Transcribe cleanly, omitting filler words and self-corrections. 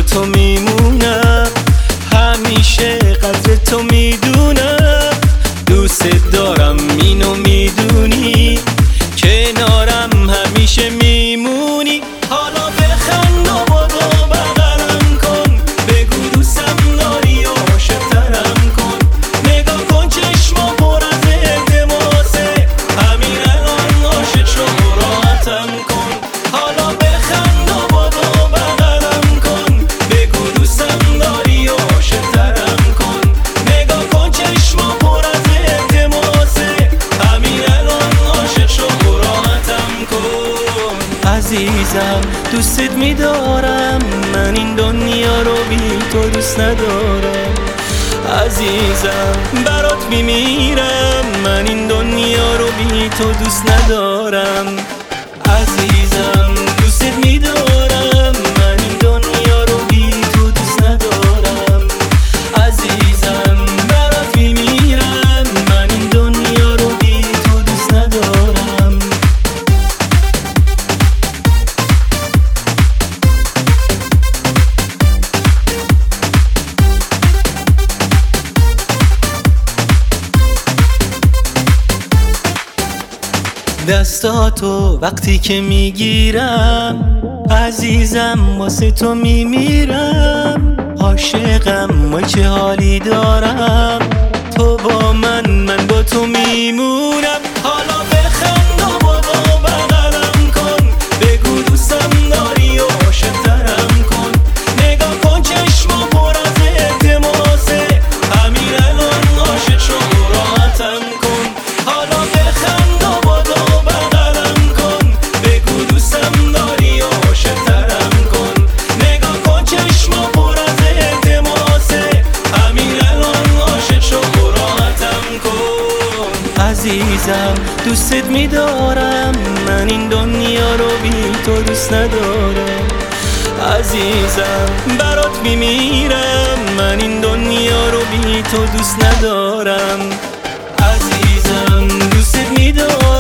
تو میمونم، همیشه قدر تو میدونم. دوست دارم اینو میدونی، کنارم همیشه میمونی. حالا بخند و بدو بغلم کن، بگو دوستم داری و عاشق‌ترم کن. نگاه کن چشما پر از التماسه، همین الان عاشق شو راحتم کن. حالا بخند و بدو بغلم کن، بگو دوستم داری و عاشق‌ترم کن. نگاه کن چشما پر از التماسه، همین الان عاشق شو راحتم کن. عزیزم دوستت میدارم، من این دنیا رو بی تو دوست ندارم. عزیزم برات میمیرم، من این دنیا رو بی تو دوست ندارم. عزیزم دوستت میدارم، من این دنیا رو بی تو دوست ندارم. عزیزم برات میمیرم، من این دنیا رو بی تو دوست ندارم. دستاتو وقتی که میگیرم، عزیزم واسه تو میمیرم. عاشقم و چه حالی دارم، تو با من با تو میمونم. حالا بخند و بدو بغلم کن، بگو دوستم داری و عاشق‌ترم کن. نگاه کن چشما پر از التماسه، همین الان عاشق شو راحتم کن. حالا بخند و بدو بغلم کن، بگو دوستم داری و عاشق‌ترم کن. نگاه کن چشما پر از التماسه، همین الان عاشق شو راحتم کن. عزیزم دوستت میدارم، من این دنیا رو بی تو دوست ندارم. عزیزم برات میمیرم، من این دنیا رو بی تو دوست ندارم. عزیزم دوستت میدارم.